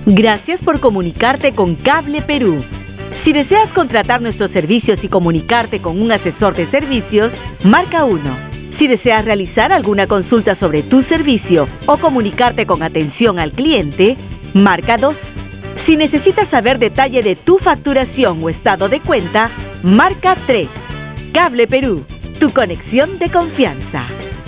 Gracias por comunicarte con Cable Perú. Si deseas contratar nuestros servicios y comunicarte con un asesor de servicios, marca 1. Si deseas realizar alguna consulta sobre tu servicio o comunicarte con atención al cliente, marca 2. Si necesitas saber detalle de tu facturación o estado de cuenta, marca 3. Cable Perú, tu conexión de confianza.